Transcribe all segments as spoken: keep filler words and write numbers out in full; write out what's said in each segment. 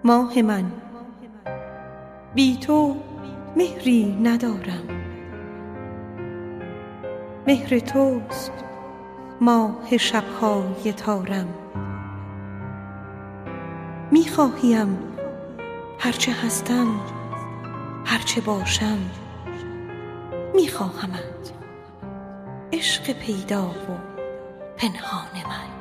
ماه من، بی تو مهری ندارم. مهر توست ماه شبهای تارم. میخواهیم هرچه هستم، هرچه باشم، میخواهمت، عشق پیدا و پنهان من.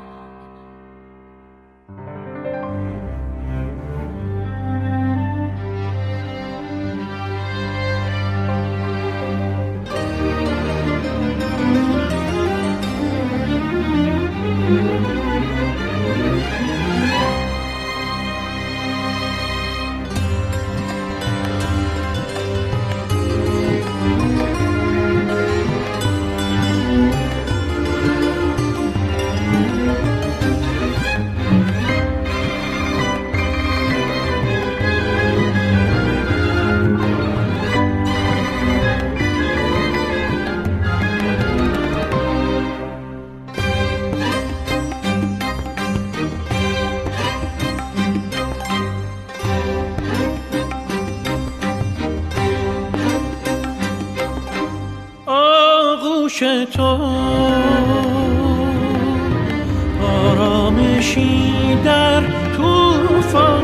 تو آرامشی در طوفان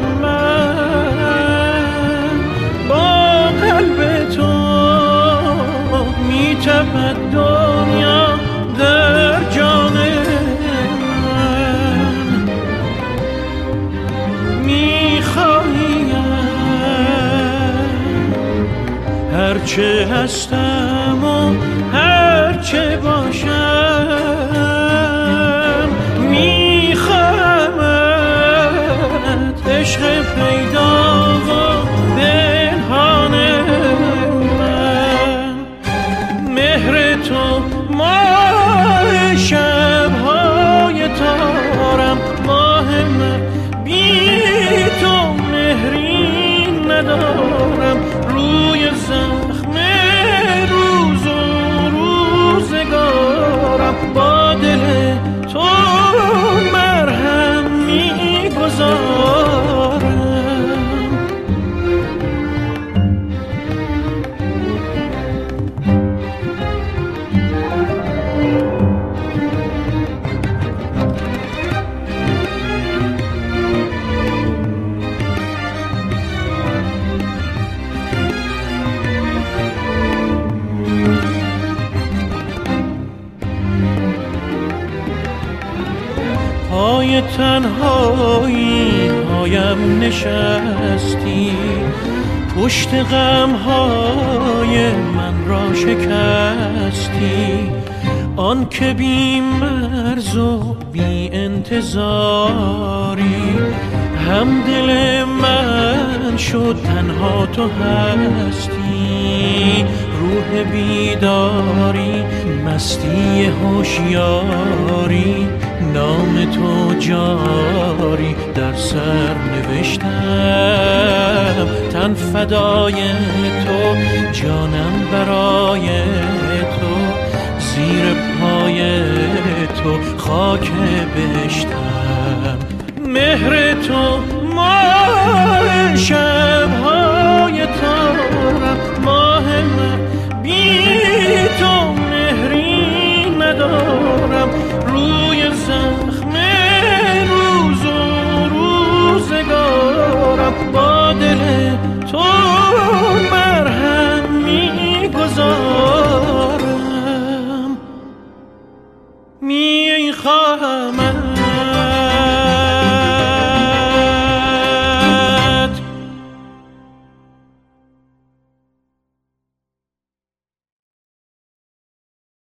من، با قلب تو می‌تپد دنیا در جان من. می‌خواهیم هرچه هستم و هرچه باشم، میخواهمت، عشق پیدا و پنهان من. مهر تو ماه شبهای تارم. ماه من، بی تو مهری ندارم. روی زخم روز با دل تو مرهم می‌گذارم. پای تنهایی هایم نشستی، پشت غمهای من را شکستی. آن که بی مرز و بی انتظاری، هم دل من شد تنها تو هستی. روح بیداری، مستی هوشیاری، نام تو جاری در سر نوشتم. تن فدای تو، جانم برای تو، زیر پای تو خاک بهشتم. مهر تو ماه شبهای تارم. ماه من، بی تو مهری ندارم. روی زخم روز و روزگارم، با دل تو مرهم می‌گذارم. می‌خواهم